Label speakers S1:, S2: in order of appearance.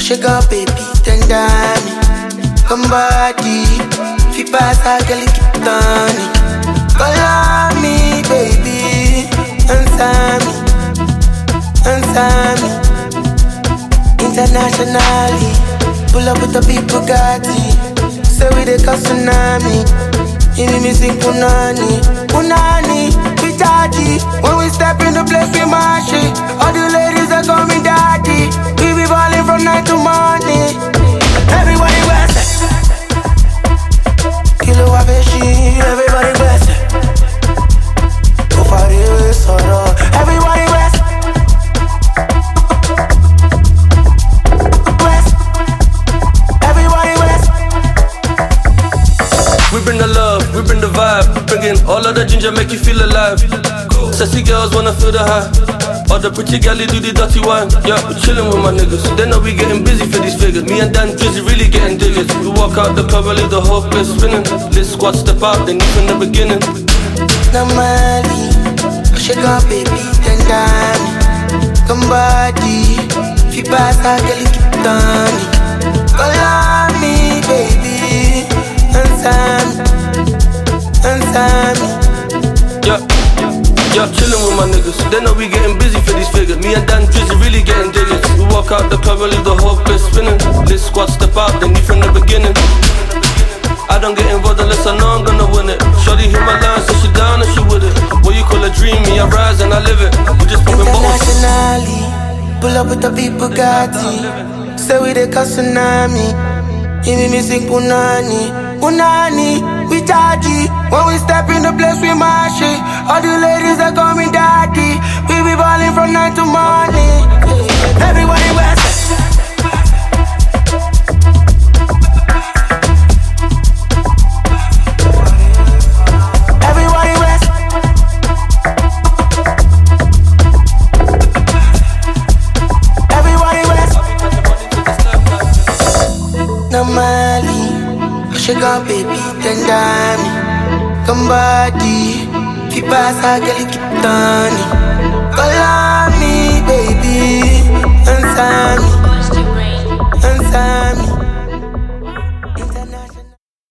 S1: shake up, baby, tender me. Come body, if you pass, I can lick it down. Call on me, baby, answer me, answer me. Internationally, pull up with the big Bugatti. Say we the tsunami. You need me sing punani, punani, Pichachi. When we step in the place, we mash it. All the ladies that call me daddy. We be balling from night to morning. Everybody bless it. Kilo Wabeshi, everybody bless it. Go for the sorrow. Everybody bless it.
S2: We bring the love, we bring the vibe. Bringing all of the ginger, make you feel alive. Sexy girls wanna feel the high. All the pretty gals do the dirty wine. Yeah, we chillin' with my niggas. They know we getting busy for these figures. Me and Dan Drizzy really getting diggers. We walk out the club and leave the whole place spinning. This squad step out, they knew from the beginning.
S1: Namali, shake up, baby, tender me. Come body, if you pass, I can lick it down. Call on me, baby, answer me, answer me.
S2: Yeah, chillin' with my niggas. They know we getting busy for these figures. Me and Dan Drizzy really getting diggers. We walk out the club and leave the whole place spinning. This squad step out, they knew from the beginning. I don't get involved unless I know I'm gonna win it. Shorty hit my line, so she down and she with it. What you call a dream, me I rise and I live it. We just poppin' bottles.
S1: Internationally, pull up with the big Bugatti. Say we the tsunami. You need me sing punani, punani, Pichachi. When we step in the place, we mash it. All the ladies that call me daddy. We be balling from night to morning. Everybody bless it. Everybody bless it. Everybody bless it. Namali, shake up, baby, tender me. Come body, if you pass, I can lick it down. Call on me, baby, answer me.